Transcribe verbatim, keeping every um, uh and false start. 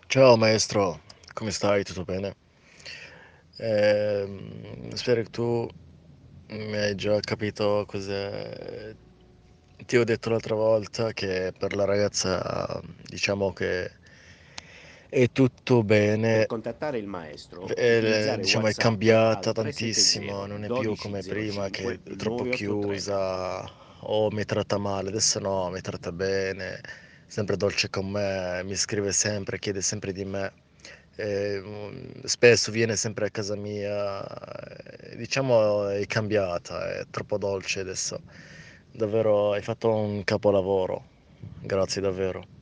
Ciao maestro, come stai? Tutto bene? Ehm, spero che tu mi hai già capito cosa ti ho detto l'altra volta, che per la ragazza diciamo che è tutto Per bene. contattare il maestro, Eh, utilizzare diciamo è WhatsApp cambiata al tantissimo, tre sette zero non è più come uno due zero prima che cinque è troppo nove otto tre. chiusa o mi tratta male. Adesso no, mi tratta bene, sempre dolce con me, mi scrive sempre, chiede sempre di me. Eh, mm, spesso viene sempre a casa mia, eh, diciamo è cambiata, è troppo dolce adesso. Davvero hai fatto un capolavoro, grazie davvero.